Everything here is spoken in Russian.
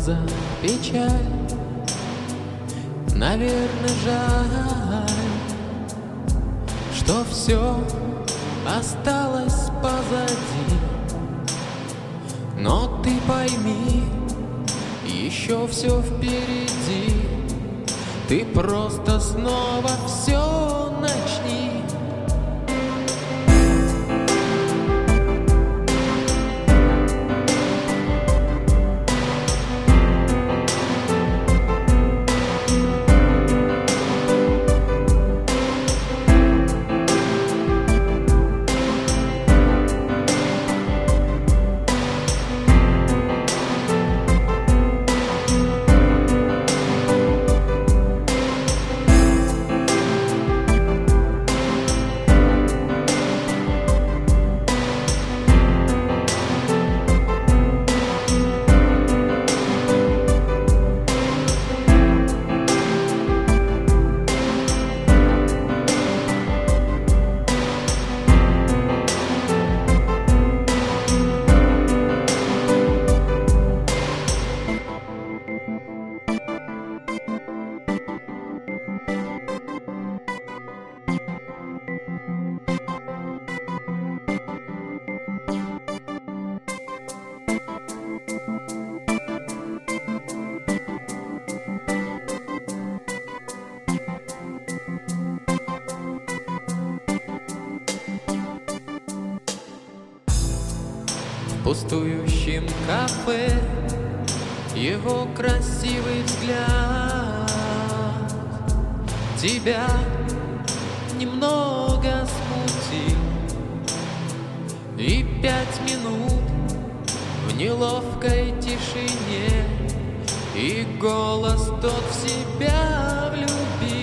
за печаль. Наверное, жаль, что все осталось позади. Но ты пойми, еще все впереди. Ты просто снова все начни. В пустующем кафе его красивый взгляд тебя немного смутил. И 5 минут в неловкой тишине, и голос тот в себя влюбил.